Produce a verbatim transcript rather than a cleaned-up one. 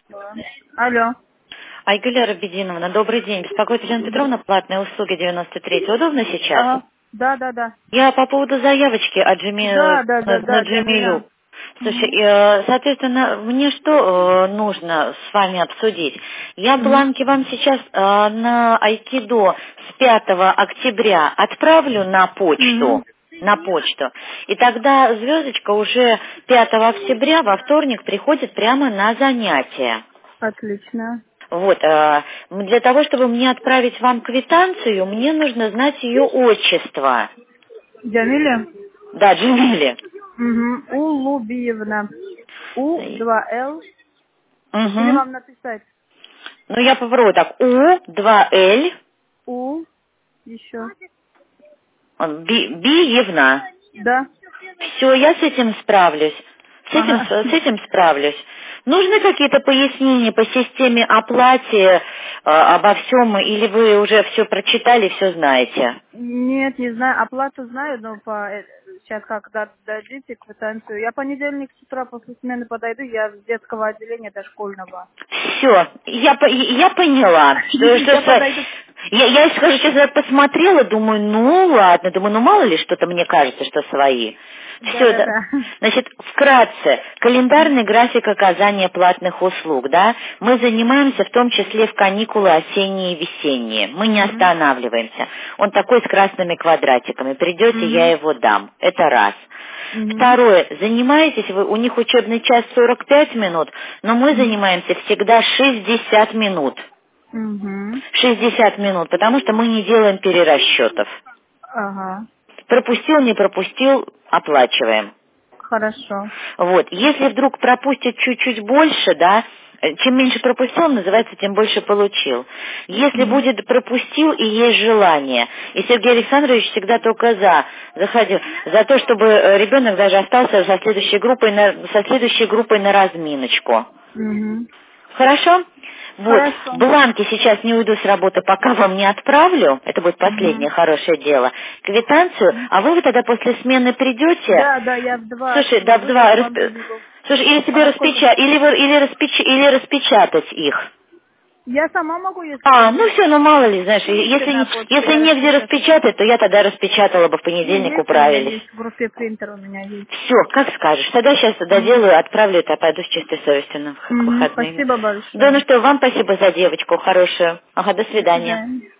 Алло. Айгуля Рабединовна, добрый день. Беспокоит Елена Петровна, платные услуги девяносто три. Удобно сейчас? Ага. Да, да, да. Я по поводу заявочки от Джеми- Да, да, да, на на да, Джемилю. Джамиля. Слушай, Угу. э, соответственно, мне что э, нужно с вами обсудить? Я Угу. бланки вам сейчас э, на Айкидо с пятого октября отправлю на почту. Угу. На почту. И тогда звездочка уже пятого октября во вторник приходит прямо на занятия. Отлично. Вот, э, для того, чтобы мне отправить вам квитанцию, мне нужно знать ее отчество. Джамиля? Да, Джемили. Угу. Улубиевна. У, два Л. Или Угу. вам написать? Ну, я попробую так. У, два Л, У. Еще. Би, Биевна. Да. Все, я с этим справлюсь. С этим, Ага. с этим справлюсь. Нужны какие-то пояснения по системе оплате э, обо всем, или вы уже все прочитали, все знаете? Нет, не знаю. Оплату знаю, но по э, сейчас когда дадите квитанцию. Я понедельник с утра после смены подойду, я с детского отделения до школьного. Все, я, по- я поняла, что, что, Я что- подойду. я, я, скажу честно, я посмотрела, думаю, ну ладно, думаю, ну мало ли что-то мне кажется, что свои. Да, Все, да, да. да. Значит, вкратце, календарный график оказания платных услуг, да, мы занимаемся в том числе в каникулы осенние и весенние, мы не Мгм. останавливаемся. Он такой с красными квадратиками, придете, я Мгм. его дам, это раз. Мгм. Второе, занимаетесь вы, у них учебный час сорок пять минут, но мы Мгм. занимаемся всегда шестьдесят минут. Мгм. шестьдесят минут, потому что мы не делаем перерасчетов. Ага. Пропустил, не пропустил, оплачиваем. Хорошо. Вот. Если вдруг пропустит чуть-чуть больше, да, э, чем меньше пропустил, называется, тем больше получил. Если Мгм. будет пропустил и есть желание, и Сергей Александрович всегда только за, заходил, за то, чтобы э, ребенок даже остался со следующей группой на, со следующей группой на разминочку. Мгм. Хорошо? Вот, Хорошо. бланки сейчас не уйду с работы, пока вам не отправлю, это будет последнее Мгм. хорошее дело, квитанцию, а вы, вы тогда после смены придете, Да, да, я в два слушай, да, в выйду, два, к вам распи- забегу. слушай, или А тебе во сколько? распечатать, или, вы- или, распеч... или распечатать их. Я сама могу, если А, ну есть. все, ну мало ли, знаешь, Киньте если, на не- почту, если я негде распечатаю. распечатать, то я тогда распечатала бы в Не, понедельник, есть у меня, управились. есть. В группе принтер у меня есть. Все, как скажешь. Тогда сейчас Мгм. доделаю, отправлю это, пойду с чистой совестью на- к Мгм. выходным. Спасибо Да, ну большое. что, вам спасибо за девочку хорошую. Ага, до До свидания. свидания.